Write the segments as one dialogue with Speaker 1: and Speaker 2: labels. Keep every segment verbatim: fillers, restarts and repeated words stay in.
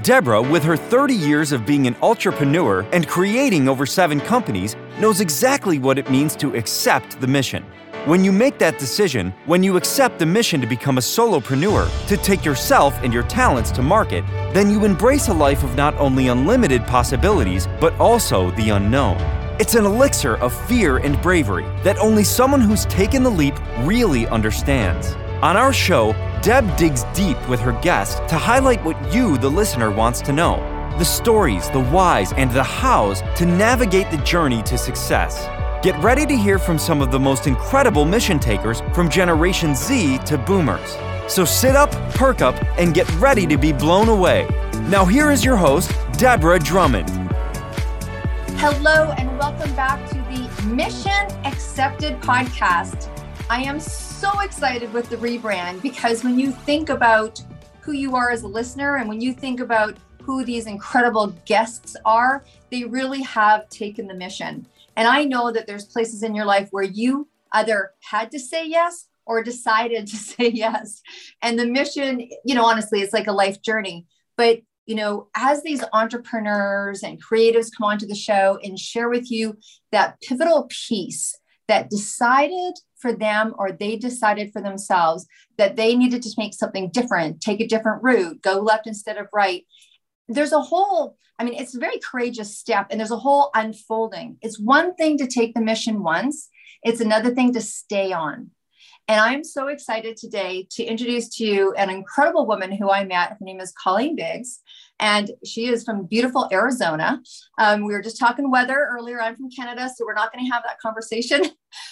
Speaker 1: Deborah, with her thirty years of being an entrepreneur and creating over seven companies, knows exactly what it means to accept the mission. When you make that decision, when you accept the mission to become a solopreneur, to take yourself and your talents to market, then you embrace a life of not only unlimited possibilities, but also the unknown. It's an elixir of fear and bravery that only someone who's taken the leap really understands. On our show, Deb digs deep with her guests to highlight what you, the listener, wants to know. The stories, the whys, and the hows to navigate the journey to success. Get ready to hear from some of the most incredible mission takers from Generation Z to Boomers. So sit up, perk up, and get ready to be blown away. Now here is your host, Deborah Drummond.
Speaker 2: Hello and welcome back to the Mission Accepted podcast. I am so excited with the rebrand because when you think about who you are as a listener and when you think about who these incredible guests are, they really have taken the mission. And I know that there's places in your life where you either had to say yes or decided to say yes. And the mission, you know, honestly, it's like a life journey. But, you know, as these entrepreneurs and creatives come onto the show and share with you that pivotal piece that decided for them or they decided for themselves that they needed to make something different, take a different route, go left instead of right. There's a whole, I mean, it's a very courageous step and there's a whole unfolding. It's one thing to take the mission once. It's another thing to stay on. And I'm so excited today to introduce to you an incredible woman who I met. Her name is Colleen Biggs, and she is from beautiful Arizona. Um, we were just talking weather earlier. I'm from Canada, so we're not going to have that conversation.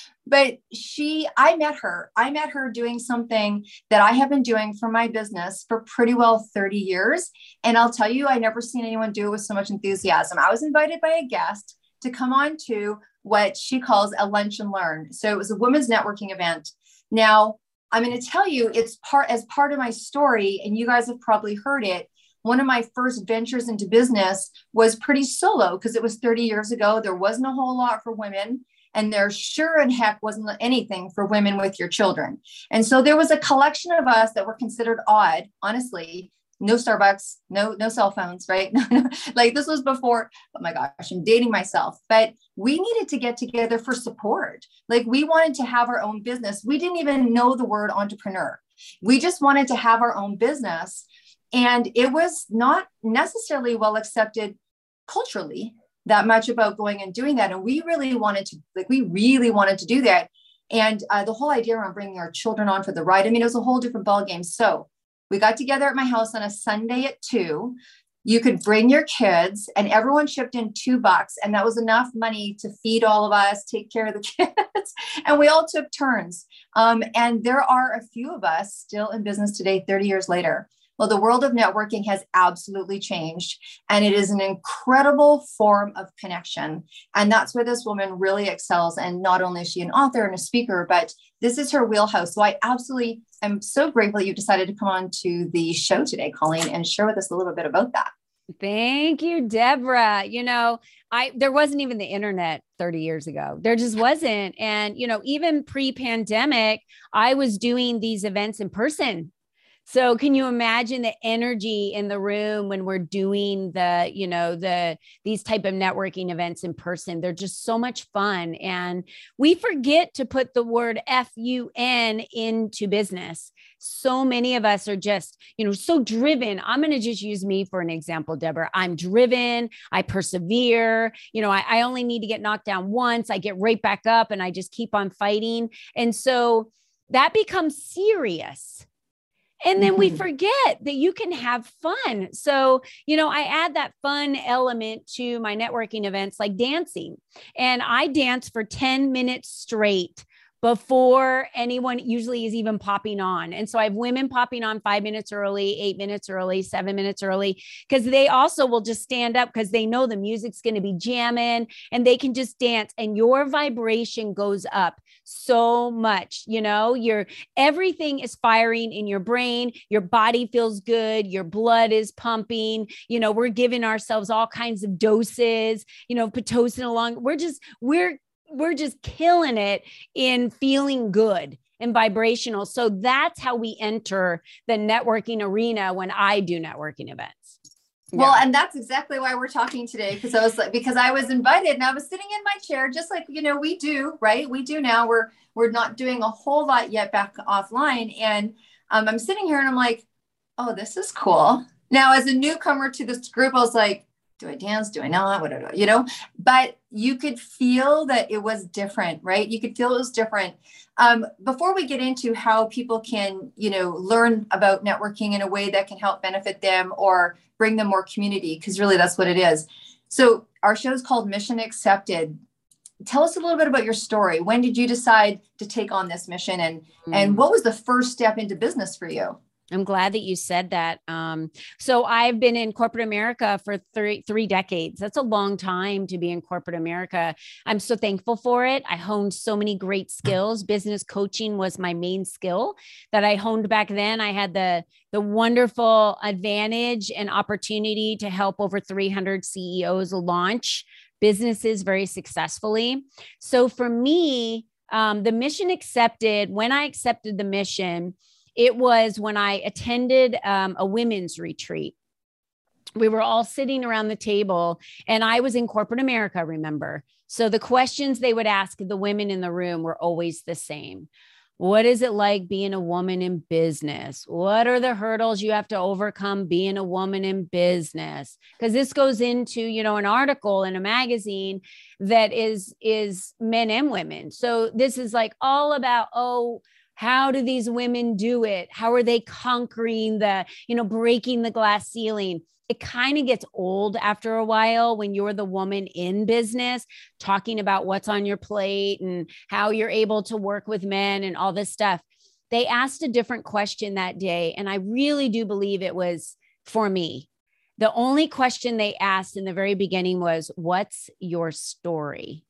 Speaker 2: But she, I met her, I met her doing something that I have been doing for my business for pretty well thirty years. And I'll tell you, I never seen anyone do it with so much enthusiasm. I was invited by a guest to come on to what she calls a lunch and learn. So it was a women's networking event. Now, I'm going to tell you, it's part as part of my story, and you guys have probably heard it. One of my first ventures into business was pretty solo because it was thirty years ago. There wasn't a whole lot for women. And there sure and heck wasn't anything for women with your children. And so there was a collection of us that were considered odd, honestly. No Starbucks, no, no cell phones, right? Like this was before, oh my gosh, I'm dating myself. But we needed to get together for support. Like we wanted to have our own business. We didn't even know the word entrepreneur. We just wanted to have our own business. And it was not necessarily well accepted culturally that much about going and doing that. And we really wanted to, like, we really wanted to do that. And uh, the whole idea around bringing our children on for the ride, I mean, it was a whole different ballgame. So we got together at my house on a Sunday at two. You could bring your kids and everyone chipped in two bucks. And that was enough money to feed all of us, take care of the kids. And we all took turns. Um, and there are a few of us still in business today, thirty years later. Well, the world of networking has absolutely changed, and it is an incredible form of connection. And that's where this woman really excels. And not only is she an author and a speaker, but this is her wheelhouse. So I absolutely am so grateful that you decided to come on to the show today, Colleen, and share with us a little bit about that.
Speaker 3: Thank you, Deborah. You know, I, there wasn't even the internet thirty years ago. There just wasn't. And, you know, even pre-pandemic, I was doing these events in person. So can you imagine the energy in the room when we're doing the, you know, the, these type of networking events in person? They're just so much fun. And we forget to put the word F U N into business. So many of us are just, you know, so driven. I'm going to just use me for an example, Deborah. I'm driven. I persevere. You know, I, I only need to get knocked down once. I get right back up and I just keep on fighting. And so that becomes serious. And then we forget that you can have fun. So, you know, I add that fun element to my networking events like dancing. And I dance for ten minutes straight before anyone usually is even popping on. And so I have women popping on five minutes early, eight minutes early, seven minutes early, because they also will just stand up because they know the music's going to be jamming and they can just dance and your vibration goes up so much. You know, your everything is firing in your brain. Your body feels good. Your blood is pumping. You know, we're giving ourselves all kinds of doses, you know, Pitocin along. We're just, we're we're just killing it in feeling good and vibrational. So that's how we enter the networking arena when I do networking events.
Speaker 2: Well, and that's exactly why we're talking today. Because I was like, because I was invited and I was sitting in my chair, just like, you know, we do, right? We do now. We're, we're not doing a whole lot yet back offline. And um, I'm sitting here and I'm like, oh, this is cool. Now, as a newcomer to this group, I was like, do I dance? Do I not? What do I do? You know, but you could feel that it was different, right? You could feel it was different. Um, before we get into how people can, you know, learn about networking in a way that can help benefit them or bring them more community, because really that's what it is. So our show is called Mission Accepted. Tell us a little bit about your story. When did you decide to take on this mission, and mm. and what was the first step into business for you?
Speaker 3: I'm glad that you said that. Um, so I've been in corporate America for three, three decades. That's a long time to be in corporate America. I'm so thankful for it. I honed so many great skills. Business coaching was my main skill that I honed back then. I had the, the wonderful advantage and opportunity to help over three hundred C E Os launch businesses very successfully. So for me, um, the mission accepted, when I accepted the mission, it was when I attended um, a women's retreat. We were all sitting around the table and I was in corporate America, remember? So the questions they would ask the women in the room were always the same. What is it like being a woman in business? What are the hurdles you have to overcome being a woman in business? Because this goes into, you know, an article in a magazine that is, is men and women. So this is like all about, oh, how do these women do it? How are they conquering the, you know, breaking the glass ceiling? It kind of gets old after a while when you're the woman in business talking about what's on your plate and how you're able to work with men and all this stuff. They asked a different question that day, and I really do believe it was for me. The only question they asked in the very beginning was, what's your story?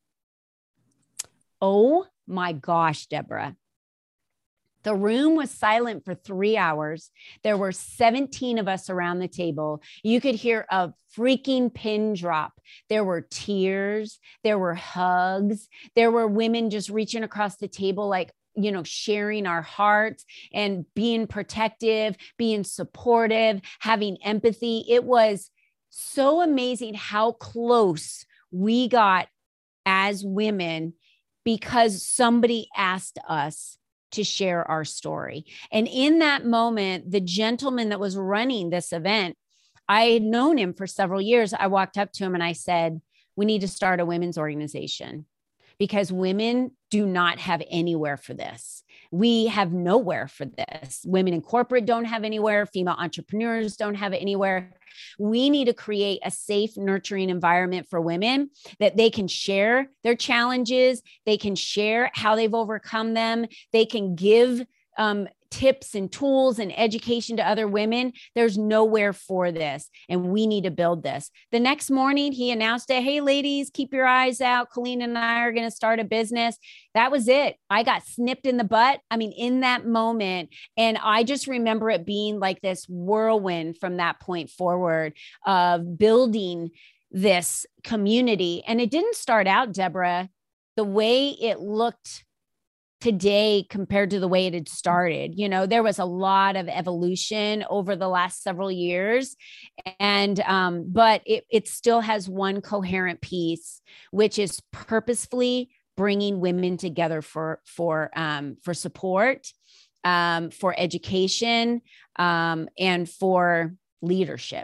Speaker 3: Oh my gosh, Deborah. The room was silent for three hours. There were seventeen of us around the table. You could hear a freaking pin drop. There were tears. There were hugs. There were women just reaching across the table, like, you know, sharing our hearts and being protective, being supportive, having empathy. It was so amazing how close we got as women because somebody asked us to share our story. And in that moment, the gentleman that was running this event, I had known him for several years. I walked up to him and I said, we need to start a women's organization because women do not have anywhere for this. We have nowhere for this. Women in corporate don't have anywhere. Female entrepreneurs don't have anywhere. We need to create a safe, nurturing environment for women that they can share their challenges. They can share how they've overcome them. They can give um, tips and tools and education to other women. There's nowhere for this, and we need to build this. The next morning, he announced it. Hey, ladies, keep your eyes out. Colleen and I are going to start a business. That was it. I got snipped in the butt. I mean, in that moment. And I just remember it being like this whirlwind from that point forward of building this community. And it didn't start out, Deborah, the way it looked today compared to the way it had started. You know, there was a lot of evolution over the last several years. And, um, but it, it still has one coherent piece, which is purposefully bringing women together for, for, um, for support, um, for education, um, and for leadership.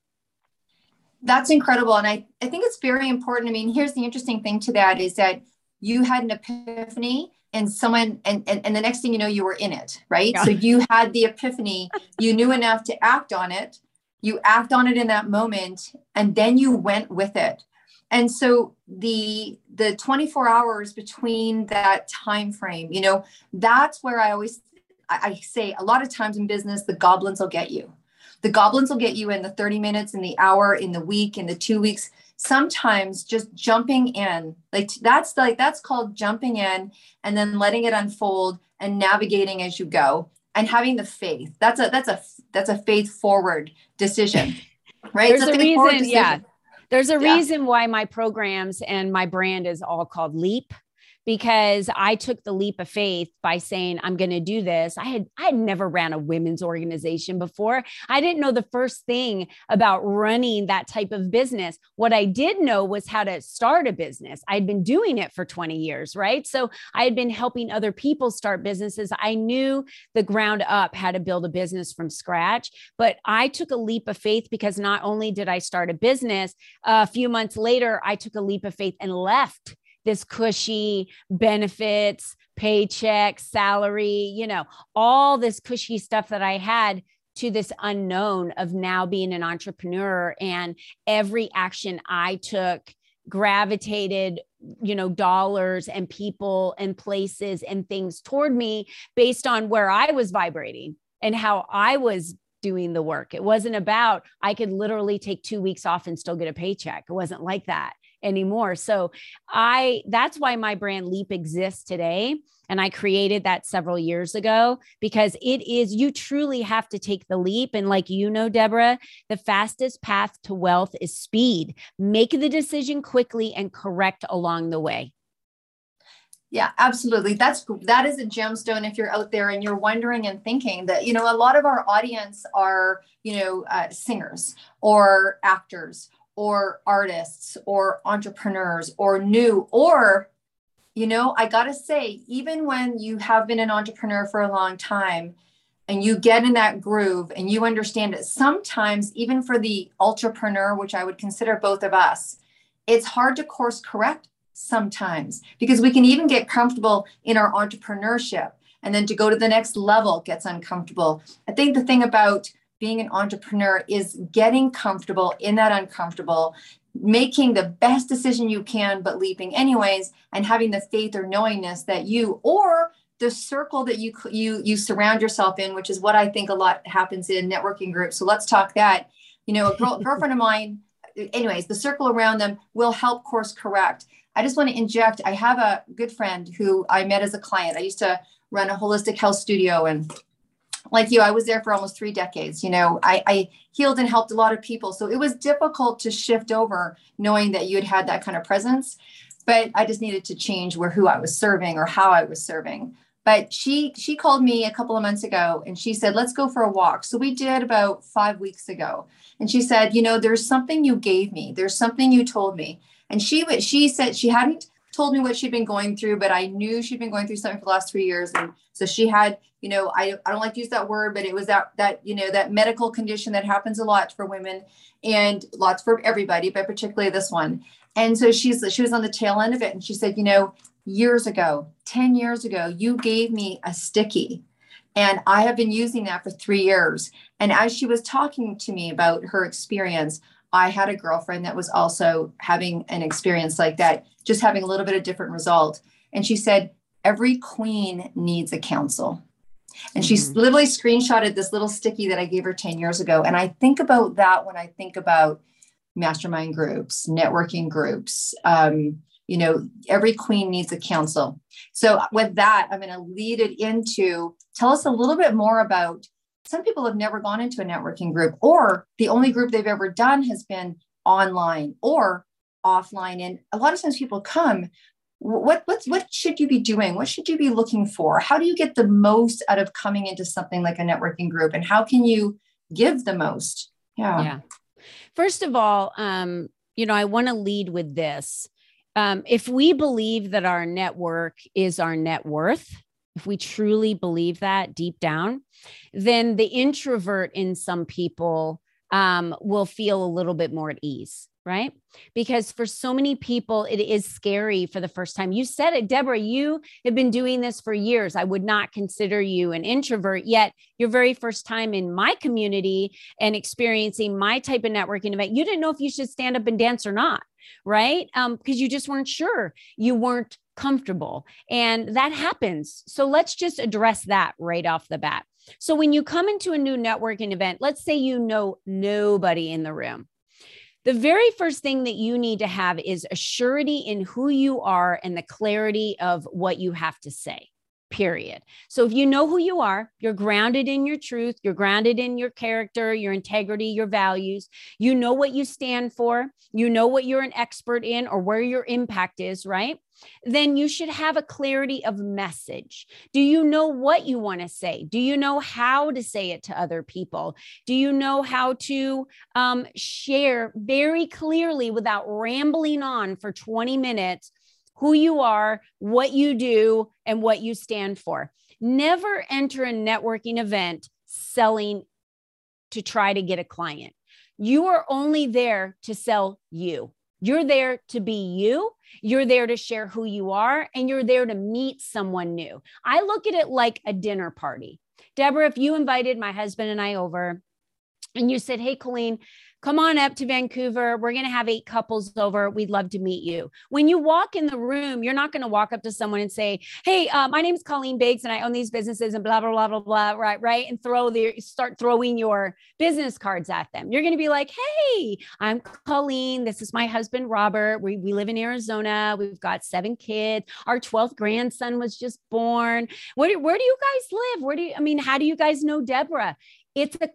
Speaker 2: That's incredible. And I, I think it's very important. I mean, here's the interesting thing to that is that you had an epiphany and someone, and, and, and the next thing you know, you were in it, right? Yeah. So you had the epiphany, you knew enough to act on it. You act on it in that moment, and then you went with it. And so the, the twenty-four hours between that time frame, you know, that's where I always, I, I say a lot of times in business, the goblins will get you. The goblins will get you in the thirty minutes, in the hour, in the week, in the two weeks. Sometimes just jumping in, like that's like, that's called jumping in and then letting it unfold and navigating as you go and having the faith. That's a, that's a, that's a faith forward decision, right?
Speaker 3: There's
Speaker 2: it's a,
Speaker 3: a reason. Yeah. There's a
Speaker 2: yeah.
Speaker 3: reason why my programs and my brand is all called LEAP. because I took the leap of faith by saying, I'm going to do this. I had, I had never ran a women's organization before. I didn't know the first thing about running that type of business. What I did know was how to start a business. I'd been doing it for twenty years, right? So I had been helping other people start businesses. I knew the ground up how to build a business from scratch, but I took a leap of faith because not only did I start a business, a few months later, I took a leap of faith and left this cushy benefits, paycheck, salary, you know, all this cushy stuff that I had to this unknown of now being an entrepreneur. And every action I took gravitated, you know, dollars and people and places and things toward me based on where I was vibrating and how I was doing the work. It wasn't about, I could literally take two weeks off and still get a paycheck. It wasn't like that anymore. So I, that's why my brand Leap exists today. And I created that several years ago because it is, you truly have to take the leap. And like, you know, Deborah, the fastest path to wealth is speed. Make the decision quickly and correct along the way.
Speaker 2: Yeah, absolutely. That's, that is a gemstone. If you're out there and you're wondering and thinking that, you know, a lot of our audience are, you know, uh, singers or actors or artists or entrepreneurs or new, or, you know, I got to say, even when you have been an entrepreneur for a long time and you get in that groove and you understand it, sometimes even for the ultrapreneur, which I would consider both of us, it's hard to course correct sometimes because we can even get comfortable in our entrepreneurship and then to go to the next level gets uncomfortable. I think the thing about being an entrepreneur is getting comfortable in that uncomfortable, making the best decision you can, but leaping anyways, and having the faith or knowingness that you, or the circle that you, you, you surround yourself in, which is what I think a lot happens in networking groups. So let's talk that, you know, a girl, girlfriend of mine, anyways, the circle around them will help course correct. I just want to inject, I have a good friend who I met as a client. I used to run a holistic health studio, and like you, I was there for almost three decades. You know, I, I healed and helped a lot of people. So it was difficult to shift over knowing that you had had that kind of presence, but I just needed to change where, who I was serving or how I was serving. But she, she called me a couple of months ago and she said, let's go for a walk. So we did about five weeks ago. And she said, you know, there's something you gave me. There's something you told me. And she, she said she hadn't told me what she'd been going through, but I knew she'd been going through something for the last three years. And so she had, you know, I, I don't like to use that word, but it was that, that, you know, that medical condition that happens a lot for women and lots for everybody, but particularly this one. And so she's, she was on the tail end of it. And she said, you know, years ago, ten years ago, you gave me a sticky and I have been using that for three years. And as she was talking to me about her experience, I had a girlfriend that was also having an experience like that, just having a little bit of different result. And she said, every queen needs a counsel. And mm-hmm. she literally screenshotted this little sticky that I gave her ten years ago. And I think about that when I think about mastermind groups, networking groups, um, you know, every queen needs a counsel. So with that, I'm going to lead it into, tell us a little bit more about, some people have never gone into a networking group, or the only group they've ever done has been online or offline. And a lot of times people come, what, what, what should you be doing? What should you be looking for? How do you get the most out of coming into something like a networking group? And how can you give the most? Yeah.
Speaker 3: Yeah. First of all, um, you know, I want to lead with this. Um, if we believe that our network is our net worth, if we truly believe that deep down, then the introvert in some people um, will feel a little bit more at ease, right? Because for so many people, it is scary for the first time. You said it, Deborah, you have been doing this for years. I would not consider you an introvert, yet your very first time in my community and experiencing my type of networking event, you didn't know if you should stand up and dance or not, right? Um, because you just weren't sure. You weren't comfortable. And that happens. So let's just address that right off the bat. So when you come into a new networking event, let's say you know nobody in the room. The very first thing that you need to have is a surety in who you are and the clarity of what you have to say. period. So if you know who you are, you're grounded in your truth, you're grounded in your character, your integrity, your values, you know what you stand for, you know what you're an expert in or where your impact is, right? Then you should have a clarity of message. Do you know what you want to say? Do you know how to say it to other people? Do you know how to um, share very clearly without rambling on for twenty minutes who you are, what you do, and what you stand for? Never enter a networking event selling to try to get a client. You are only there to sell you. You're there to be you. You're there to share who you are, and you're there to meet someone new. I look at it like a dinner party. Deborah, if you invited my husband and I over and you said, hey, Colleen, come on up to Vancouver. We're going to have eight couples over. We'd love to meet you. When you walk in the room, you're not going to walk up to someone and say, hey, uh, my name is Colleen Biggs and I own these businesses and blah, blah, blah, blah, blah, right, right. And throw the, start throwing your business cards at them. You're going to be like, hey, I'm Colleen. This is my husband, Robert. We, we live in Arizona. We've got seven kids. Our twelfth grandson was just born. Where, where do you guys live? Where do you, I mean, how do you guys know Deborah? It's a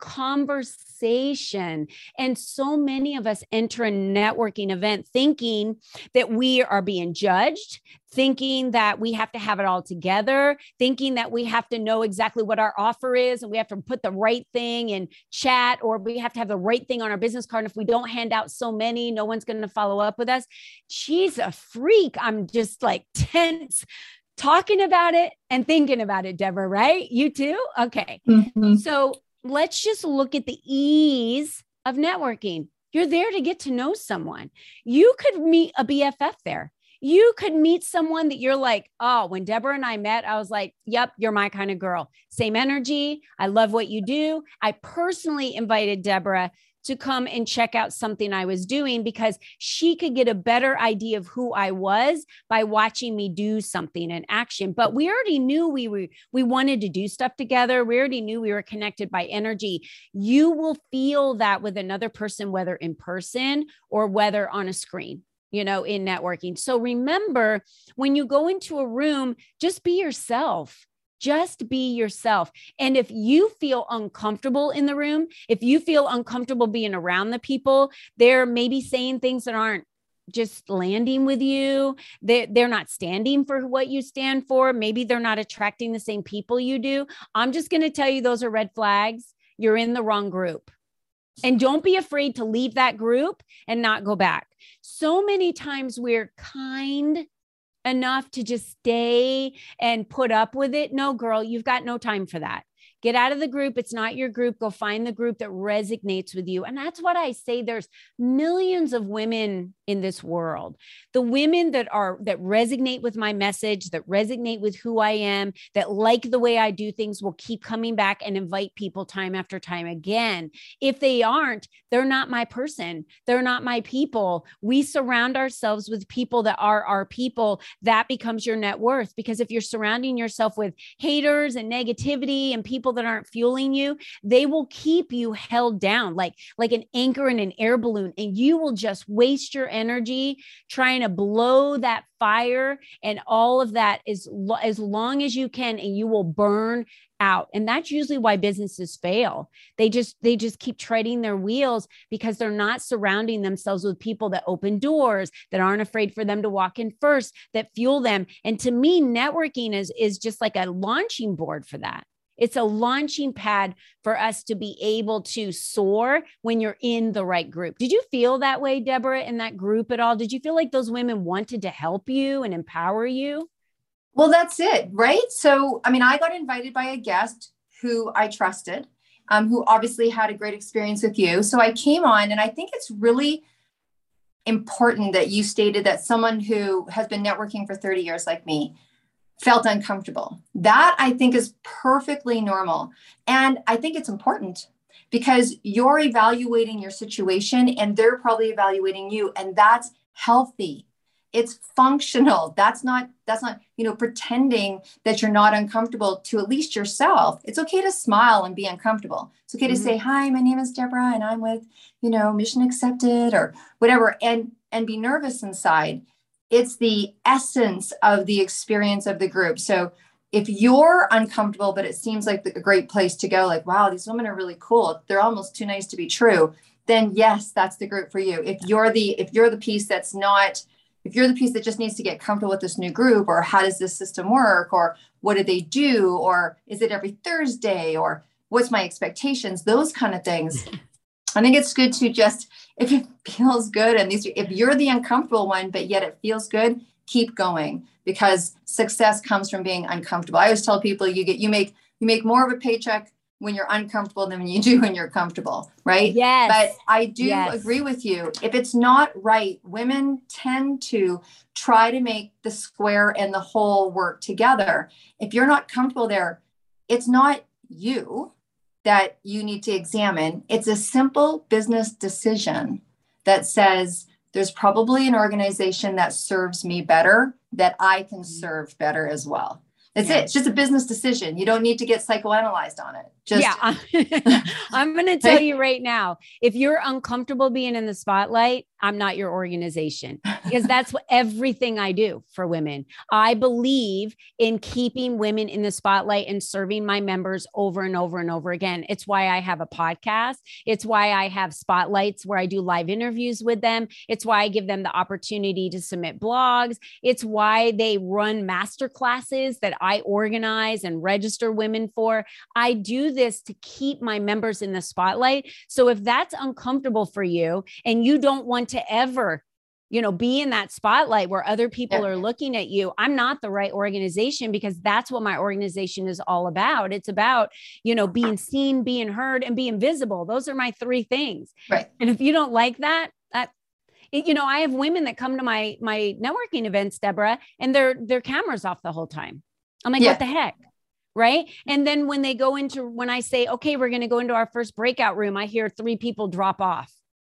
Speaker 3: conversation. And so many of us enter a networking event thinking that we are being judged, thinking that we have to have it all together, thinking that we have to know exactly what our offer is and we have to put the right thing in chat, or we have to have the right thing on our business card. And if we don't hand out so many, no one's going to follow up with us. She's a freak. I'm just like tense talking about it and thinking about it, Deborah, right? You too? Okay. Mm-hmm. So let's just look at the ease of networking. You're there to get to know someone. You could meet a B F F there. You could meet someone that you're like, oh, when Deborah and I met, I was like, yep, you're my kind of girl. Same energy. I love what you do. I personally invited Deborah to come and check out something I was doing because she could get a better idea of who I was by watching me do something in action. But we already knew we were, we wanted to do stuff together. We already knew we were connected by energy. You will feel that with another person, whether in person or whether on a screen, you know, in networking. So remember, when you go into a room, just be yourself. Just be yourself. And if you feel uncomfortable in the room, if you feel uncomfortable being around the people, they're maybe saying things that aren't just landing with you. They, they're not standing for what you stand for. Maybe they're not attracting the same people you do. I'm just going to tell you, those are red flags. You're in the wrong group. And don't be afraid to leave that group and not go back. So many times we're kind enough to just stay and put up with it. No, girl, you've got no time for that. Get out of the group. It's not your group. Go find the group that resonates with you. And that's what I say. There's millions of women in this world. The women that are, that resonate with my message, that resonate with who I am, that like the way I do things, will keep coming back and invite people time after time again. If they aren't, they're not my person. They're not my people. We surround ourselves with people that are our people. That becomes your net worth. Because if you're surrounding yourself with haters and negativity and people that aren't fueling you, they will keep you held down like, like an anchor in an air balloon. And you will just waste your energy trying to blow that fire and all of that is lo- as long as you can, and you will burn out. And that's usually why businesses fail. They just, they just keep treading their wheels because they're not surrounding themselves with people that open doors, that aren't afraid for them to walk in first, that fuel them. And to me, networking is, is just like a launching board for that. It's a launching pad for us to be able to soar when you're in the right group. Did you feel that way, Deborah, in that group at all? Did you feel like those women wanted to help you and empower you?
Speaker 2: Well, that's it, right? So, I mean, I got invited by a guest who I trusted, um, who obviously had a great experience with you. So I came on, and I think it's really important that you stated that someone who has been networking for thirty years like me felt uncomfortable. That I think is perfectly normal. And I think it's important because you're evaluating your situation and they're probably evaluating you. And that's healthy. It's functional. That's not, that's not, you know, pretending that you're not uncomfortable to at least yourself. It's okay to smile and be uncomfortable. It's okay mm-hmm. to say, hi, my name is Deborah and I'm with, you know, Mission Accepted or whatever, and, and be nervous inside. It's the essence of the experience of the group. So if you're uncomfortable, but it seems like a great place to go, like, wow, these women are really cool, they're almost too nice to be true, then yes, that's the group for you. If you're the, if you're the piece that's not, if you're the piece that just needs to get comfortable with this new group, or how does this system work, or what do they do, or is it every Thursday, or what's my expectations, those kind of things. I think it's good to just, if it feels good, and these, if you're the uncomfortable one, but yet it feels good, keep going, because success comes from being uncomfortable. I always tell people you get, you make, you make more of a paycheck when you're uncomfortable than when you do when you're comfortable, right?
Speaker 3: Yes.
Speaker 2: But I do
Speaker 3: yes.
Speaker 2: agree with you. If it's not right, women tend to try to make the square and the whole work together. If you're not comfortable there, it's not you that you need to examine. It's a simple business decision that says, there's probably an organization that serves me better, that I can serve better as well. That's yeah. it. It's just a business decision. You don't need to get psychoanalyzed on it. Just
Speaker 3: yeah. I'm going to tell you right now, if you're uncomfortable being in the spotlight, I'm not your organization, because that's what everything I do for women. I believe in keeping women in the spotlight and serving my members over and over and over again. It's why I have a podcast. It's why I have spotlights where I do live interviews with them. It's why I give them the opportunity to submit blogs. It's why they run master classes that I organize and register women for. I do this to keep my members in the spotlight. So if that's uncomfortable for you and you don't want to ever, you know, be in that spotlight where other people yeah. are looking at you, I'm not the right organization, because that's what my organization is all about. It's about, you know, being seen, being heard, and being visible. Those are my three things.
Speaker 2: Right.
Speaker 3: And if you don't like that, that, you know, I have women that come to my, my networking events, Deborah, and their, their cameras off the whole time. I'm like, yeah. what the heck? Right. And then when they go into, when I say, okay, we're going to go into our first breakout room, I hear three people drop off.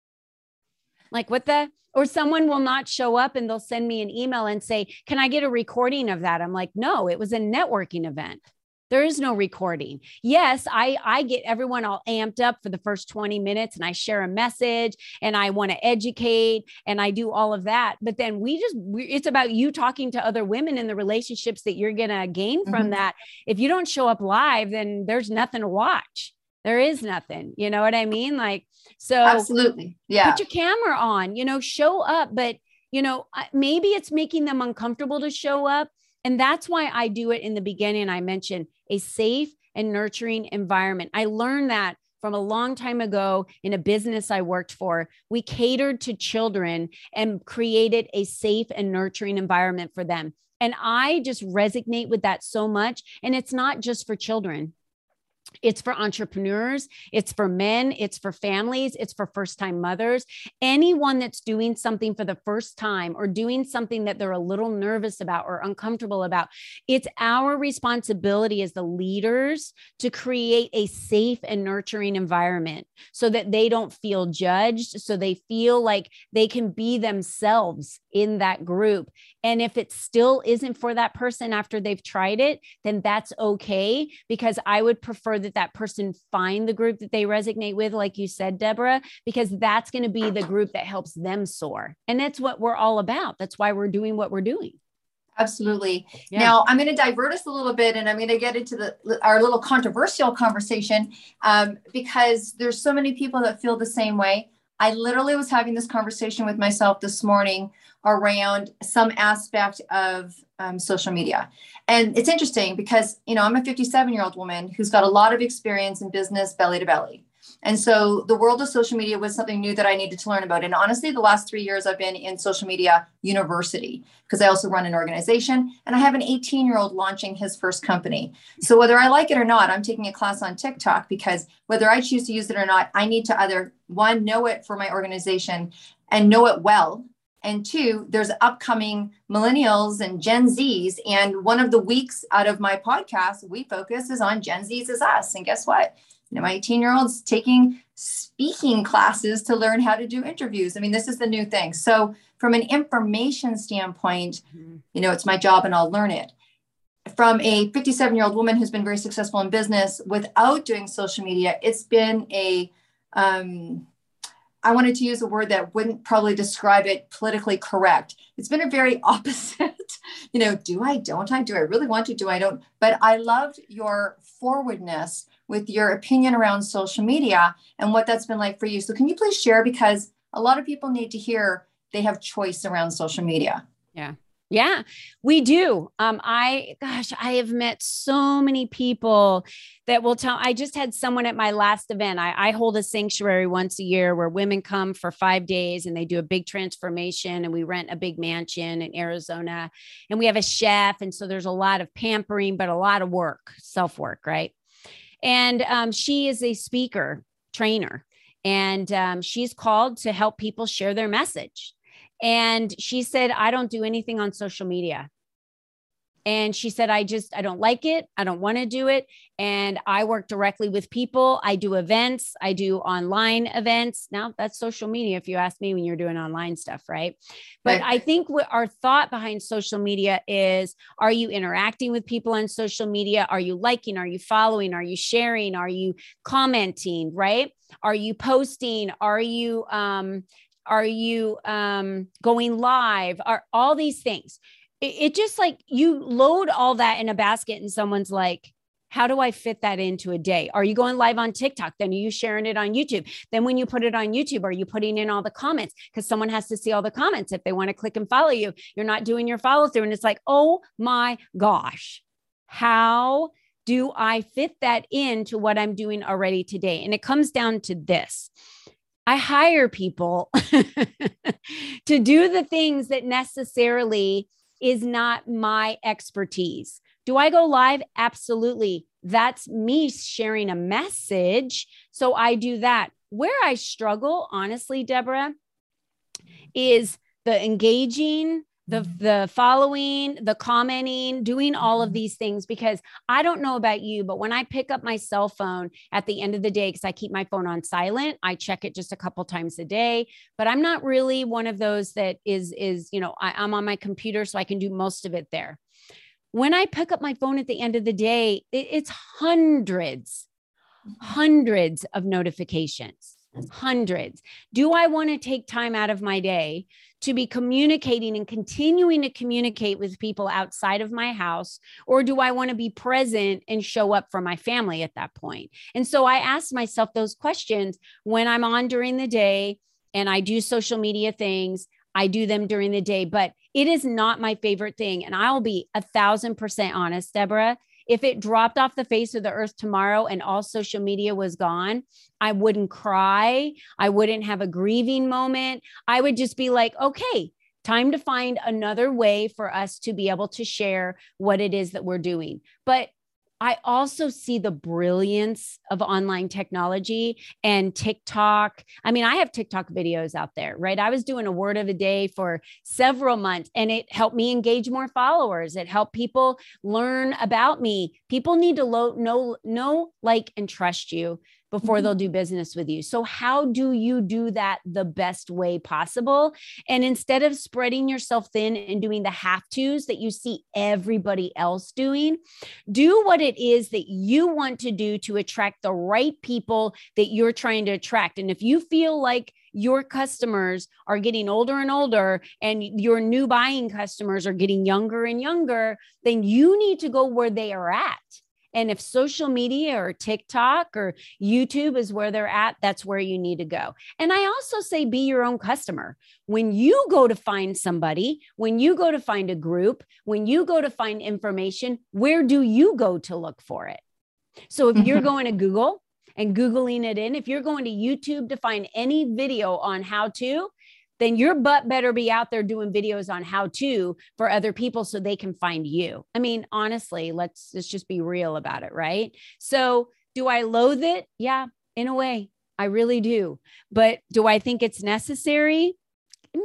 Speaker 3: Like, what the, or someone will not show up and they'll send me an email and say, can I get a recording of that? I'm like, no, it was a networking event. There is no recording. Yes, I, I get everyone all amped up for the first twenty minutes, and I share a message, and I want to educate, and I do all of that. But then we just, we, it's about you talking to other women and the relationships that you're going to gain from mm-hmm. that. If you don't show up live, then there's nothing to watch. There is nothing, you know what I mean? Like, so
Speaker 2: absolutely. Yeah.
Speaker 3: Put your camera on, you know, show up, but you know, maybe it's making them uncomfortable to show up. And that's why I do it in the beginning. I mentioned a safe and nurturing environment. I learned that from a long time ago in a business I worked for. We catered to children and created a safe and nurturing environment for them. And I just resonate with that so much. And it's not just for children. It's for entrepreneurs. It's for men. It's for families. It's for first-time mothers. Anyone that's doing something for the first time or doing something that they're a little nervous about or uncomfortable about, it's our responsibility as the leaders to create a safe and nurturing environment so that they don't feel judged, so they feel like they can be themselves in that group. And if it still isn't for that person after they've tried it, then that's okay, because I would prefer that that person find the group that they resonate with, like you said, Deborah, because that's going to be the group that helps them soar. And that's what we're all about. That's why we're doing what we're doing.
Speaker 2: Absolutely. Yeah. Now I'm going to divert us a little bit, and I'm going to get into the our little controversial conversation um, because there's so many people that feel the same way. I literally was having this conversation with myself this morning around some aspect of um, social media. And it's interesting because, you know, I'm a fifty-seven year old woman who's got a lot of experience in business belly to belly. And so the world of social media was something new that I needed to learn about. And honestly, the last three years I've been in social media university because I also run an organization, and I have an eighteen year old launching his first company. So whether I like it or not, I'm taking a class on TikTok, because whether I choose to use it or not, I need to either one, know it for my organization and know it well. And two, there's upcoming millennials and Gen Zs. And one of the weeks out of my podcast, we focus is on Gen Zs as us. And guess what? You know, my eighteen year old's taking speaking classes to learn how to do interviews. I mean, this is the new thing. So from an information standpoint, mm-hmm. you know, it's my job and I'll learn it. From a fifty-seven year old woman who's been very successful in business without doing social media, it's been a, um, I wanted to use a word that wouldn't probably describe it politically correct. It's been a very opposite you know, do I, don't I, do I really want to, do I don't, but I loved your forwardness with your opinion around social media and what that's been like for you. So can you please share, because a lot of people need to hear they have choice around social media.
Speaker 3: Yeah. Yeah, we do. Um, I, gosh, I have met so many people that will tell, I just had someone at my last event. I, I hold a sanctuary once a year where women come for five days and they do a big transformation, and we rent a big mansion in Arizona, and we have a chef. And so there's a lot of pampering, but a lot of work, self-work. Right. And um, she is a speaker trainer, and um, she's called to help people share their message. And she said, I don't do anything on social media. And she said, I just, I don't like it. I don't want to do it. And I work directly with people. I do events. I do online events. Now that's social media, if you ask me, when you're doing online stuff, right? But right. I think what our thought behind social media is, are you interacting with people on social media? Are you liking? Are you following? Are you sharing? Are you commenting, right? Are you posting? Are you, um, Are you um, going live? Are all these things? It, it just like you load all that in a basket and someone's like, how do I fit that into a day? Are you going live on TikTok? Then are you sharing it on YouTube? Then when you put it on YouTube, are you putting in all the comments? Because someone has to see all the comments if they want to click and follow you. You're not doing your follow through. And it's like, oh my gosh, how do I fit that into what I'm doing already today? And it comes down to this. I hire people to do the things that necessarily is not my expertise. Do I go live? Absolutely. That's me sharing a message. So I do that. Where I struggle, honestly, Deborah, is the engaging, the, the following, the commenting, doing all of these things, because I don't know about you, but when I pick up my cell phone at the end of the day, because I keep my phone on silent, I check it just a couple times a day, but I'm not really one of those that is, is, you know, I, I'm on my computer, so I can do most of it there. When I pick up my phone at the end of the day, it, it's hundreds, hundreds of notifications. Hundreds. Do I want to take time out of my day to be communicating and continuing to communicate with people outside of my house? Or do I want to be present and show up for my family at that point? And so I ask myself those questions when I'm on during the day and I do social media things. I do them during the day, but it is not my favorite thing. And I'll be a thousand percent honest, Deborah. If it dropped off the face of the earth tomorrow and all social media was gone, I wouldn't cry. I wouldn't have a grieving moment. I would just be like, okay, time to find another way for us to be able to share what it is that we're doing. But I also see the brilliance of online technology and TikTok. I mean, I have TikTok videos out there, right? I was doing a word of a day for several months, and it helped me engage more followers. It helped people learn about me. People need to lo- know, know, like, and trust you before mm-hmm. they'll do business with you. So how do you do that the best way possible? And instead of spreading yourself thin and doing the have-tos that you see everybody else doing, do what it is that you want to do to attract the right people that you're trying to attract. And if you feel like your customers are getting older and older and your new buying customers are getting younger and younger, then you need to go where they are at. And if social media or TikTok or YouTube is where they're at, that's where you need to go. And I also say, be your own customer. When you go to find somebody, when you go to find a group, when you go to find information, where do you go to look for it? So if you're going to Google and Googling it in, if you're going to YouTube to find any video on how to, then your butt better be out there doing videos on how to for other people so they can find you. I mean, honestly, let's, let's just be real about it, right? So do I loathe it? Yeah, in a way, I really do. But do I think it's necessary? Me,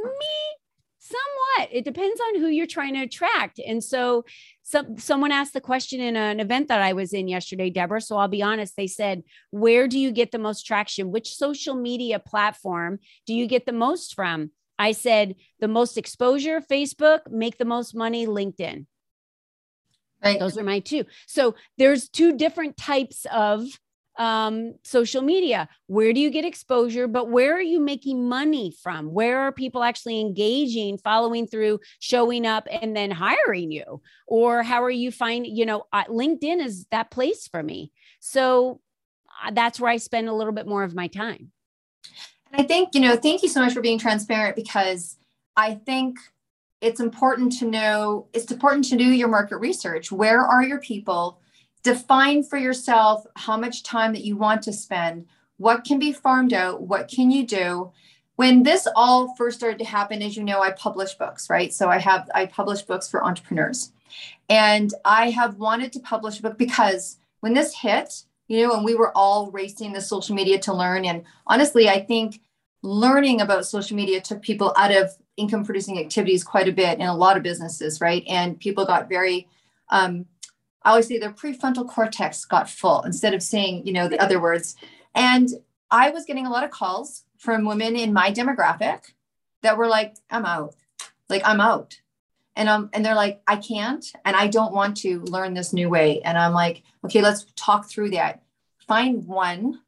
Speaker 3: somewhat. It depends on who you're trying to attract. And so some, someone asked the question in an event that I was in yesterday, Deborah. So I'll be honest. They said, where do you get the most traction? Which social media platform do you get the most from? I said, the most exposure, Facebook, make the most money, LinkedIn. Right. Those are my two. So there's two different types of um, social media? Where do you get exposure? But where are you making money from? Where are people actually engaging, following through, showing up, and then hiring you? Or how are you finding, you know, uh, LinkedIn is that place for me. So uh, that's where I spend a little bit more of my time.
Speaker 2: And I think, you know, thank you so much for being transparent, because I think it's important to know, it's important to do your market research. Where are your people? Define for yourself how much time that you want to spend, what can be farmed out, what can you do. When this all first started to happen, as you know, I publish books, right? So I have, I publish books for entrepreneurs. And I have wanted to publish a book because when this hit, you know, and we were all racing the social media to learn. And honestly, I think learning about social media took people out of income producing activities quite a bit in a lot of businesses, right? And people got very, um, I always say their prefrontal cortex got full instead of saying, you know, the other words. And I was getting a lot of calls from women in my demographic that were like, I'm out, like I'm out. And um, and they're like, I can't, and I don't want to learn this new way. And I'm like, okay, let's talk through that. Find one,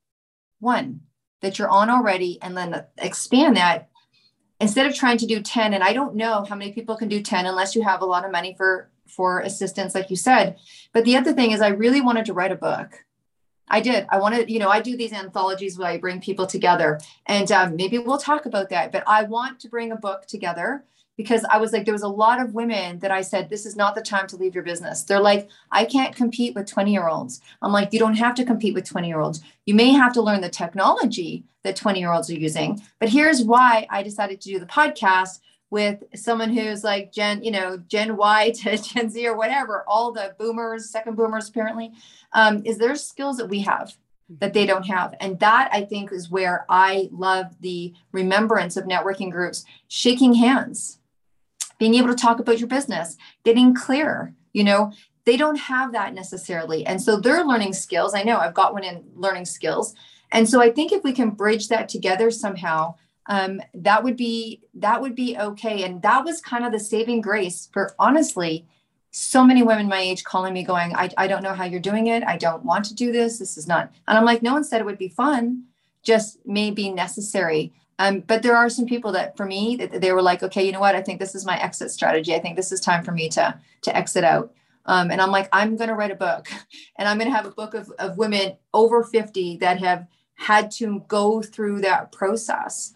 Speaker 2: one that you're on already, and then expand that instead of trying to do ten. And I don't know how many people can do ten unless you have a lot of money for, for assistance, like you said. But the other thing is I really wanted to write a book. I did. I wanted, you know, I do these anthologies where I bring people together, and um, maybe we'll talk about that. But I want to bring a book together because I was like, there was a lot of women that I said, this is not the time to leave your business. They're like, I can't compete with twenty year olds. I'm like, you don't have to compete with twenty year olds. You may have to learn the technology that twenty year olds are using. But here's why I decided to do the podcast with someone who's like Gen, you know, Gen Y to Gen Z or whatever, all the boomers, second boomers, apparently, um, is there's skills that we have that they don't have. And that I think is where I love the remembrance of networking groups, shaking hands, being able to talk about your business, getting clear, you know, they don't have that necessarily. And so they're learning skills. I know I've got one in learning skills. And so I think if we can bridge that together somehow, um, that would be, that would be okay. And that was kind of the saving grace for, honestly, so many women my age calling me going, I, I don't know how you're doing it. I don't want to do this. This is not, and I'm like, no one said it would be fun, just may be necessary. Um, but there are some people that for me, that they were like, okay, you know what? I think this is my exit strategy. I think this is time for me to, to exit out. Um, and I'm like, I'm going to write a book, and I'm going to have a book of, of women over fifty that have had to go through that process.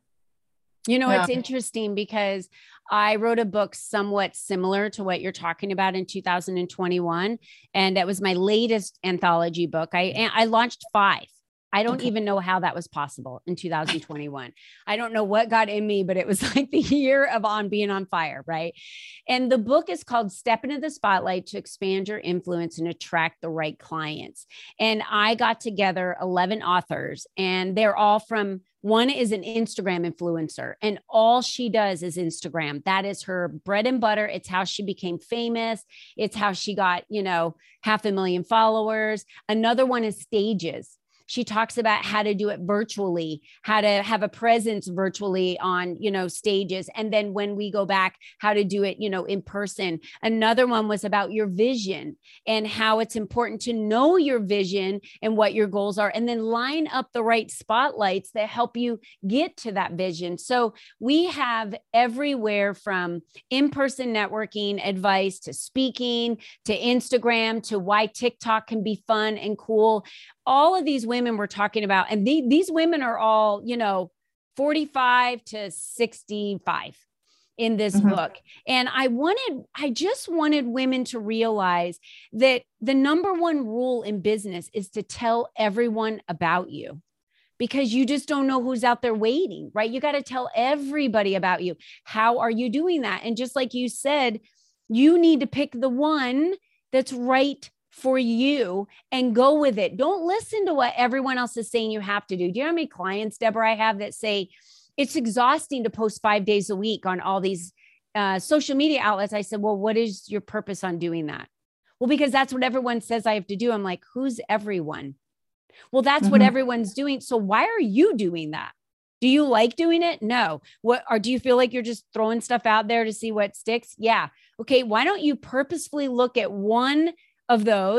Speaker 3: You know,
Speaker 2: Yeah.
Speaker 3: it's interesting because I wrote a book somewhat similar to what you're talking about in two thousand twenty-one. And that was my latest anthology book. I, I launched five. I don't
Speaker 2: Okay.
Speaker 3: even know how that was possible in two thousand twenty-one. I don't know what got in me, but it was like the year of on being on fire, right? And the book is called Step Into the Spotlight to Expand Your Influence and Attract the Right Clients. And I got together eleven authors, and they're all from, one is an Instagram influencer, and all she does is Instagram. That is her bread and butter. It's how she became famous. It's how she got, you know, half a million followers. Another one is Stages. She talks about how to do it virtually, how to have a presence virtually on, you know, stages. And then when we go back, how to do it, you know, in person. Another one was about your vision and how it's important to know your vision and what your goals are, and then line up the right spotlights that help you get to that vision. So we have everywhere from in-person networking advice to speaking, to Instagram, to why TikTok can be fun and cool. All of these women we're talking about, and the, these women are all, you know, forty-five to sixty-five in this
Speaker 2: Mm-hmm.
Speaker 3: book. And I wanted, I just wanted women to realize that the number one rule in business is to tell everyone about you, because you just don't know who's out there waiting, right? You got to tell everybody about you. How are you doing that? And just like you said, you need to pick the one that's right for you and go with it. Don't listen to what everyone else is saying you have to do. Do you know how many clients, Deborah, I have that say it's exhausting to post five days a week on all these uh, social media outlets? I said, well, what is your purpose on doing that? Well, because that's what everyone says I have to do. I'm like, who's everyone? Well, that's
Speaker 2: Mm-hmm.
Speaker 3: what everyone's doing. So why are you doing that? Do you like doing it? No. What, or do you feel like you're just throwing stuff out there to see what sticks? Yeah. Okay. Why don't you purposefully look at one of those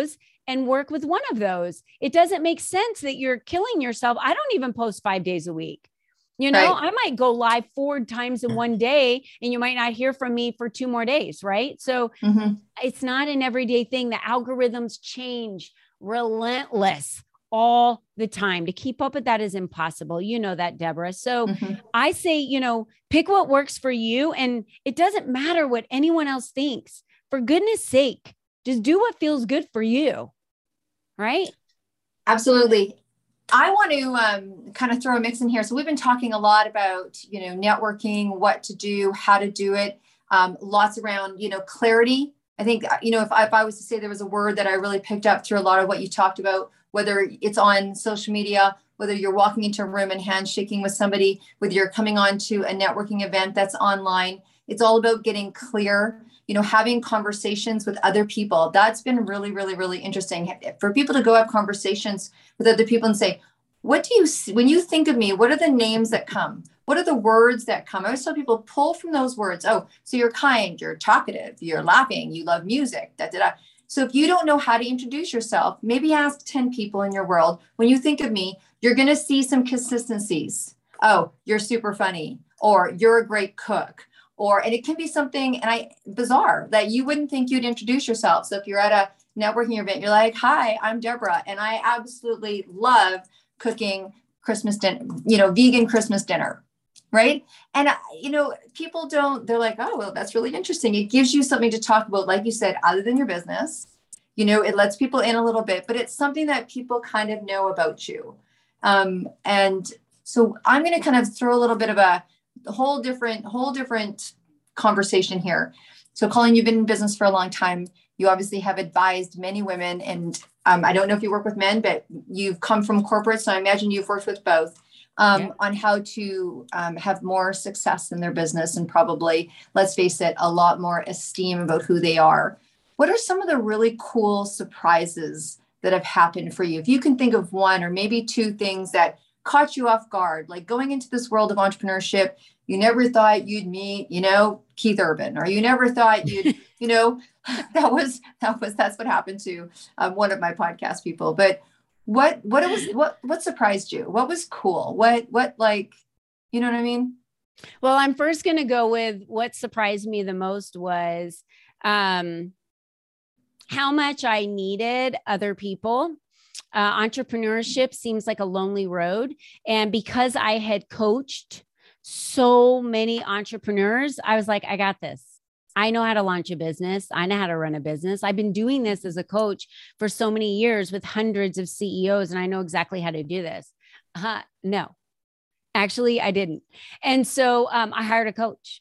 Speaker 3: and work with one of those. It doesn't make sense that you're killing yourself. I don't even post five days a week. You know, right. I might go live four times in one day and you might not hear from me for two more days. Right. So mm-hmm. it's not an everyday thing. The algorithms change relentless all the time. To keep up with that is impossible. You know that, Deborah. So mm-hmm. I say, you know, pick what works for you. And it doesn't matter what anyone else thinks. For goodness sake, just do what feels good for you. Right.
Speaker 2: Absolutely. I want to um, kind of throw a mix in here. So we've been talking a lot about, you know, networking, what to do, how to do it. Um, lots around, you know, clarity. I think, you know, if I, if I was to say there was a word that I really picked up through a lot of what you talked about, whether it's on social media, whether you're walking into a room and handshaking with somebody, whether you're coming on to a networking event that's online, it's all about getting clear, you know, having conversations with other people. That's been really, really, really interesting for people to go have conversations with other people and say, what do you see when you think of me? What are the names that come? What are the words that come? I always tell people, pull from those words. Oh, so you're kind, you're talkative, you're laughing, you love music, da, da, da. So if you don't know how to introduce yourself, maybe ask ten people in your world. When you think of me, you're going to see some consistencies. Oh, you're super funny, or you're a great cook. Or, and it can be something and I bizarre that you wouldn't think you'd introduce yourself. So if you're at a networking event, you're like, hi, I'm Deborah. And I absolutely love cooking Christmas dinner, you know, vegan Christmas dinner. Right. And, you know, people don't, they're like, oh, well, that's really interesting. It gives you something to talk about, like you said, other than your business. You know, it lets people in a little bit, but it's something that people kind of know about you. Um, and so I'm going to kind of throw a little bit of a, a whole different, whole different conversation here. So Colleen, you've been in business for a long time. You obviously have advised many women, and um, I don't know if you work with men, but you've come from corporate. So I imagine you've worked with both um, yeah. on how to um, have more success in their business and probably, let's face it, a lot more esteem about who they are. What are some of the really cool surprises that have happened for you? If you can think of one or maybe two things that caught you off guard, like going into this world of entrepreneurship, you never thought you'd meet, you know, Keith Urban, or you never thought you'd, you know, that was, that was, that's what happened to um, one of my podcast people. But what, what it was, what, what surprised you? What was cool? What, what, like, you know what I mean?
Speaker 3: Well, I'm first going to go with what surprised me the most was um, how much I needed other people. Uh, entrepreneurship seems like a lonely road. And because I had coached so many entrepreneurs, I was like, I got this. I know how to launch a business. I know how to run a business. I've been doing this as a coach for so many years with hundreds of C E Os, and I know exactly how to do this. Uh, no, actually, I didn't. And so um, I hired a coach.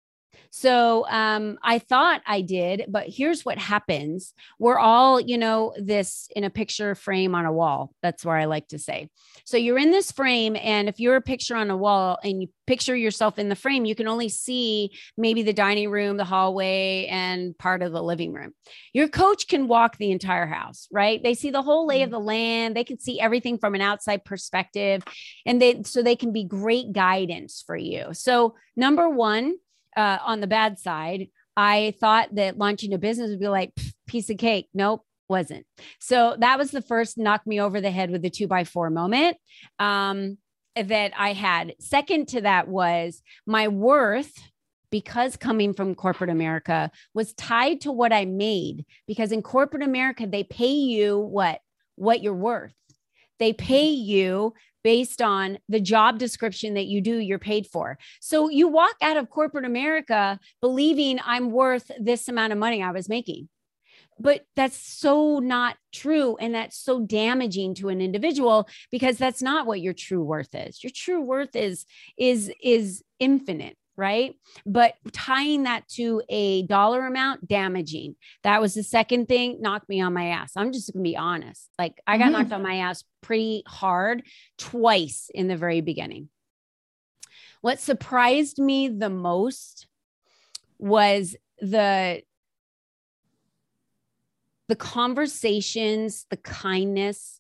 Speaker 3: So um, I thought I did, but here's what happens. We're all, you know, this in a picture frame on a wall. That's where I like to say. So you're in this frame, and if you're a picture on a wall and you picture yourself in the frame, you can only see maybe the dining room, the hallway, and part of the living room. Your coach can walk the entire house, right? They see the whole lay of the land. They can see everything from an outside perspective, and they so they can be great guidance for you. So number one, Uh, on the bad side, I thought that launching a business would be like piece of cake. Nope, wasn't. So that was the first knock me over the head with the two by four moment um, that I had. Second to that was my worth, because coming from corporate America, was tied to what I made. Because in corporate America, they pay you what, what you're worth. They pay you based on the job description that you do, you're paid for. So you walk out of corporate America believing I'm worth this amount of money I was making. But that's so not true. And that's so damaging to an individual, because that's not what your true worth is. Your true worth is, is, is infinite, right? But tying that to a dollar amount, damaging. That was the second thing, knocked me on my ass. I'm just gonna be honest. Like I got mm-hmm. knocked on my ass pretty hard twice in the very beginning. What surprised me the most was the the conversations, the kindness,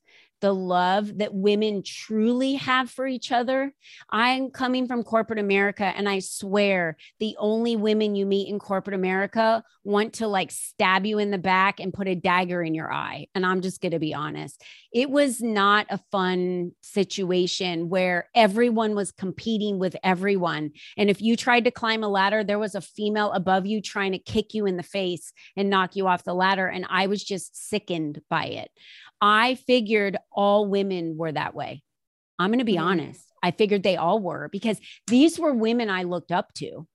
Speaker 3: the love that women truly have for each other. I'm coming from corporate America, and I swear the only women you meet in corporate America want to like stab you in the back and put a dagger in your eye. And I'm just going to be honest. It was not a fun situation where everyone was competing with everyone. And if you tried to climb a ladder, there was a female above you trying to kick you in the face and knock you off the ladder. And I was just sickened by it. I figured all women were that way. I'm going to be mm-hmm. honest. I figured they all were, because these were women I looked up to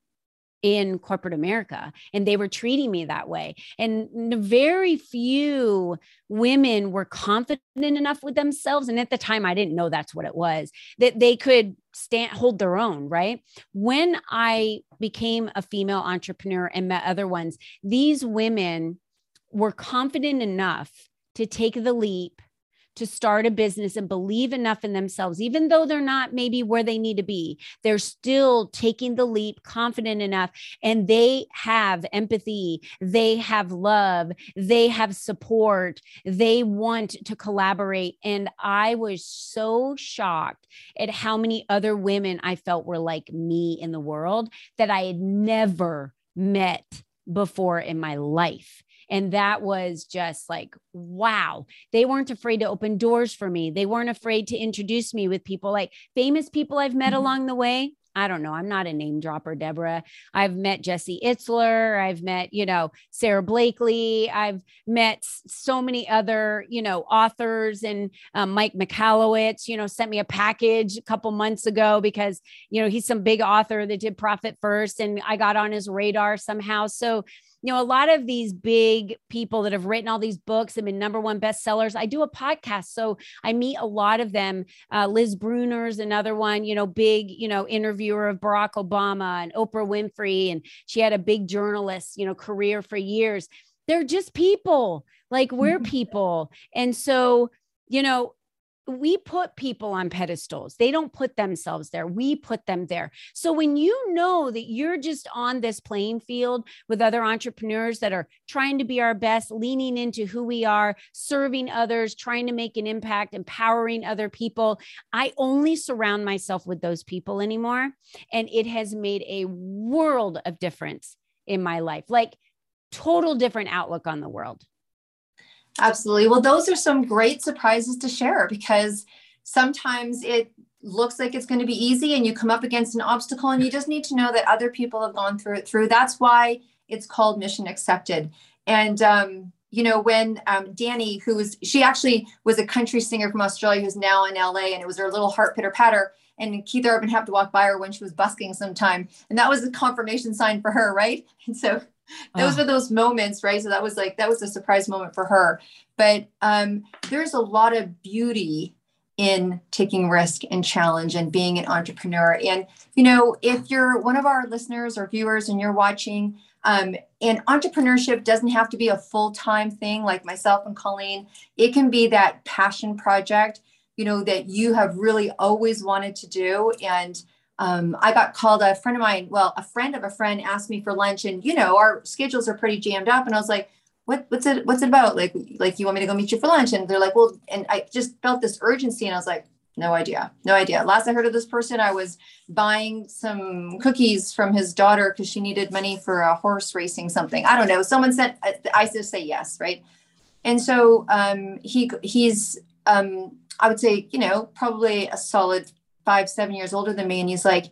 Speaker 3: in corporate America, and they were treating me that way. And very few women were confident enough with themselves. And at the time, I didn't know that's what it was, that they could stand, hold their own, right? When I became a female entrepreneur and met other ones, these women were confident enough to take the leap, to start a business and believe enough in themselves, even though they're not maybe where they need to be, they're still taking the leap, confident enough, and they have empathy, they have love, they have support, they want to collaborate. And I was so shocked at how many other women I felt were like me in the world that I had never met before in my life. And that was just like, wow, they weren't afraid to open doors for me. They weren't afraid to introduce me with people, like famous people I've met mm-hmm. along the way. I don't know. I'm not a name dropper, Deborah. I've met Jesse Itzler. I've met, you know, Sarah Blakely. I've met so many other, you know, authors, and um, Mike Michalowicz, you know, sent me a package a couple months ago because, you know, he's some big author that did Profit First, and I got on his radar somehow. So, you know, a lot of these big people that have written all these books and been number one bestsellers, I do a podcast. So I meet a lot of them. Uh, Liz Bruner's another one, you know, big, you know, interviewer of Barack Obama and Oprah Winfrey. And she had a big journalist, you know, career for years. They're just people, like we're people. And so, you know, we put people on pedestals. They don't put themselves there. We put them there. So when you know that you're just on this playing field with other entrepreneurs that are trying to be our best, leaning into who we are, serving others, trying to make an impact, empowering other people, I only surround myself with those people anymore. And it has made a world of difference in my life, like total different outlook on the world.
Speaker 2: Absolutely. Well, those are some great surprises to share, because sometimes it looks like it's going to be easy and you come up against an obstacle, and you just need to know that other people have gone through it through. That's why it's called Mission Accepted. And, um, you know, when um, Danny, who was, she actually was a country singer from Australia who's now in L A, and it was her little heart pitter patter. And Keith Urban had to walk by her when she was busking sometime. And that was a confirmation sign for her, right? And so those oh. were those moments, right? So that was like, that was a surprise moment for her. But um, there's a lot of beauty in taking risk and challenge and being an entrepreneur. And, you know, if you're one of our listeners or viewers and you're watching, um, and entrepreneurship doesn't have to be a full-time thing like myself and Colleen. It can be that passion project, you know, that you have really always wanted to do. And Um, I got called, a friend of mine, well, a friend of a friend asked me for lunch, and, you know, our schedules are pretty jammed up. And I was like, what, what's it, what's it about? Like, like, you want me to go meet you for lunch? And they're like, well, and I just felt this urgency, and I was like, no idea, no idea. Last I heard of this person, I was buying some cookies from his daughter because she needed money for a horse racing something. I don't know. Someone said, I just say yes. Right. And so, um, he, he's, um, I would say, you know, probably a solid five, seven years older than me. And he's like,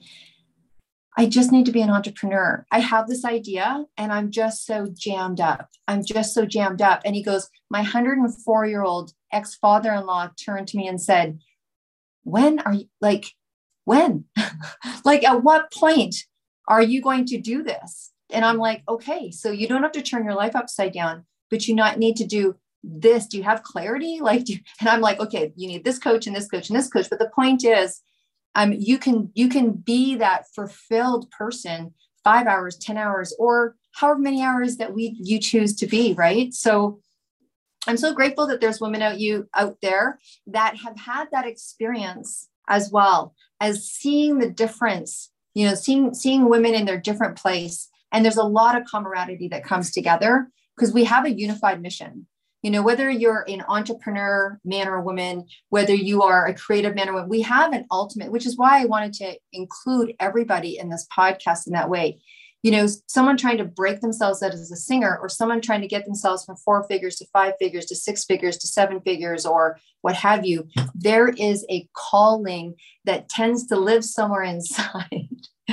Speaker 2: I just need to be an entrepreneur. I have this idea and I'm just so jammed up. I'm just so jammed up. And he goes, my one hundred four year old ex-father-in-law turned to me and said, when are you like, when, like, at what point are you going to do this? And I'm like, okay, so you don't have to turn your life upside down, but you not need to do this. Do you have clarity? Like, do you, and I'm like, okay, you need this coach and this coach and this coach. But the point is, Um, you can you can be that fulfilled person five hours, ten hours, or however many hours that we you choose to be, right? So I'm so grateful that there's women out you out there that have had that experience as well as seeing the difference, you know, seeing seeing women in their different place. And there's a lot of camaraderie that comes together because we have a unified mission. You know, whether you're an entrepreneur, man or woman, whether you are a creative man or woman, we have an ultimate, which is why I wanted to include everybody in this podcast in that way. You know, someone trying to break themselves out as a singer, or someone trying to get themselves from four figures to five figures to six figures to seven figures, or what have you. There is a calling that tends to live somewhere inside.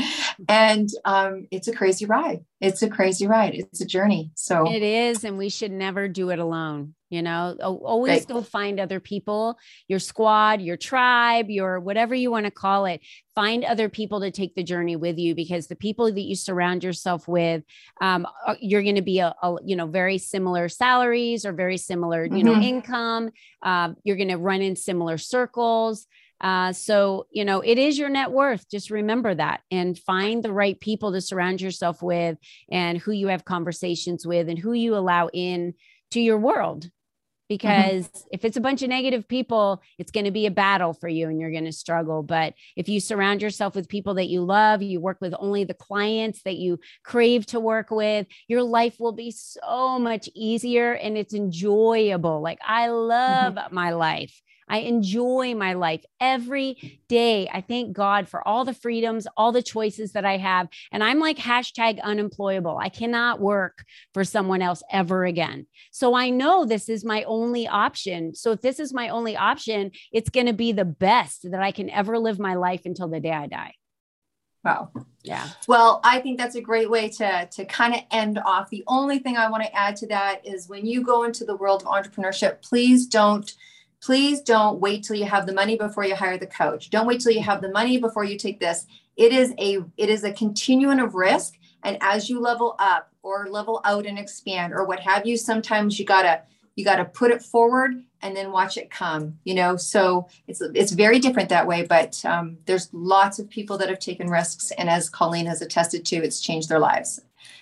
Speaker 2: And um, it's a crazy ride. It's a crazy ride. It's a journey. So
Speaker 3: it is. And we should never do it alone. You know, always
Speaker 2: right.
Speaker 3: go find other people, your squad, your tribe, your whatever you want to call it. Find other people to take the journey with you, because the people that you surround yourself with, um, you're going to be a, a, you know, very similar salaries or very similar, you know, mm-hmm. income. Um, you're going to run in similar circles. Uh, so, you know, it is your net worth. Just remember that, and find the right people to surround yourself with, and who you have conversations with, and who you allow in to your world. Because mm-hmm. if it's a bunch of negative people, it's going to be a battle for you and you're going to struggle. But if you surround yourself with people that you love, you work with only the clients that you crave to work with, your life will be so much easier and it's enjoyable. Like, I love mm-hmm. my life. I enjoy my life every day. I thank God for all the freedoms, all the choices that I have. And I'm like hashtag unemployable. I cannot work for someone else ever again. So I know this is my only option. So if this is my only option, it's going to be the best that I can ever live my life until the day I die.
Speaker 2: Wow.
Speaker 3: Yeah.
Speaker 2: Well, I think that's a great way to, to kind of end off. The only thing I want to add to that is, when you go into the world of entrepreneurship, please don't Please don't wait till you have the money before you hire the coach. Don't wait till you have the money before you take this. It is a, it is a continuum of risk. And as you level up or level out and expand or what have you, sometimes you gotta, you gotta put it forward and then watch it come, you know? So it's, it's very different that way, but um, there's lots of people that have taken risks. And as Colleen has attested to, it's changed their lives.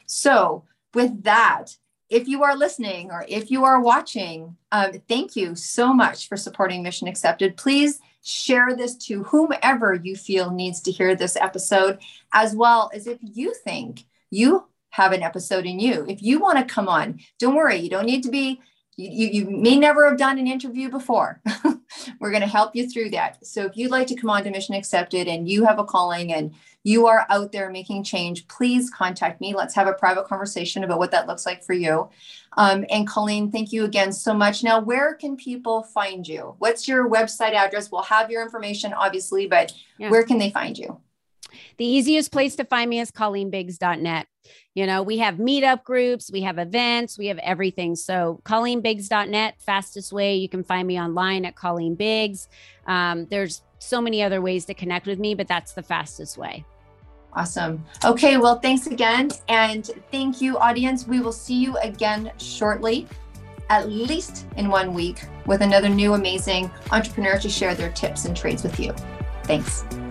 Speaker 2: So with that, if you are listening or if you are watching, um, thank you so much for supporting Mission Accepted. Please share this to whomever you feel needs to hear this episode, as well as if you think you have an episode in you. If you want to come on, don't worry. You don't need to be, you, you may never have done an interview before. We're going to help you through that. So if you'd like to come on to Mission Accepted and you have a calling and you are out there making change, please contact me. Let's have a private conversation about what that looks like for you. Um, and Colleen, thank you again so much. Now, where can people find you? What's your website address? We'll have your information, obviously, but yeah. Where can they find you?
Speaker 3: The easiest place to find me is colleen biggs dot net. You know, we have meetup groups, we have events, we have everything. So colleen biggs dot net, fastest way. You can find me online at Colleen Biggs. Um, there's so many other ways to connect with me, but that's the fastest way.
Speaker 2: Awesome. Okay. Well, thanks again. And thank you, audience. We will see you again shortly, at least in one week, with another new amazing entrepreneur to share their tips and trades with you. Thanks.